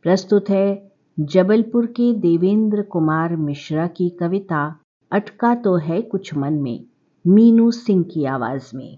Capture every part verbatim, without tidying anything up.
प्रस्तुत है जबलपुर के देवेंद्र कुमार मिश्रा की कविता अटका तो है कुछ मन में, मीनू सिंह की आवाज में।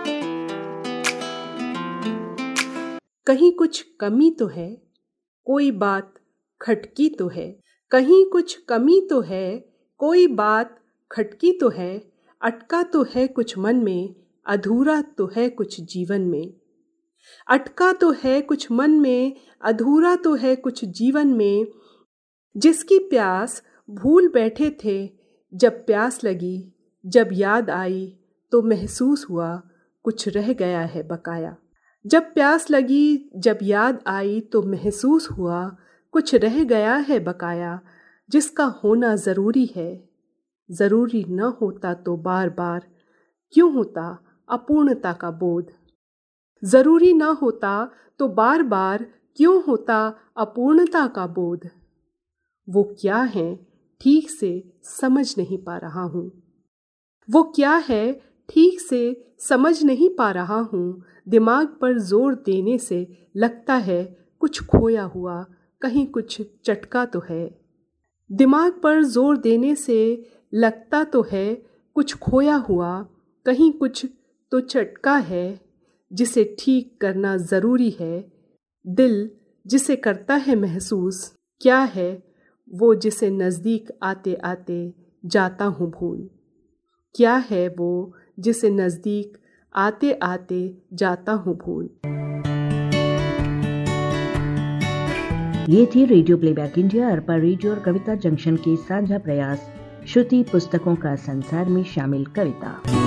कहीं कुछ कमी तो है, कोई बात खटकी तो है। कहीं कुछ कमी तो है, कोई बात खटकी तो है। अटका तो है कुछ मन में, अधूरा तो है कुछ जीवन में। अटका तो है कुछ मन में, अधूरा तो है कुछ जीवन में। जिसकी प्यास भूल बैठे थे, जब प्यास लगी, जब याद आई तो महसूस हुआ कुछ रह गया है बकाया। जब प्यास लगी, जब याद आई तो महसूस हुआ कुछ रह गया है बकाया। जिसका होना ज़रूरी है, ज़रूरी न होता तो बार बार क्यों होता अपूर्णता का बोध। ज़रूरी न होता तो बार बार क्यों होता अपूर्णता का बोध। वो क्या है ठीक से समझ नहीं पा रहा हूँ। वो क्या है ठीक से समझ नहीं पा रहा हूँ। दिमाग पर जोर देने से लगता है कुछ खोया हुआ, कहीं कुछ चटका तो है। दिमाग पर जोर देने से लगता तो है कुछ खोया हुआ, कहीं कुछ तो चटका है। जिसे ठीक करना ज़रूरी है, दिल जिसे करता है महसूस। क्या है वो जिसे नज़दीक आते आते जाता हूँ भूल। क्या है वो जिसे नज़दीक आते आते जाता हूँ भूल। ये थी radio playback India, Arpa radio और कविता जंक्शन के साझा प्रयास श्रुति पुस्तकों का संसार में शामिल कविता।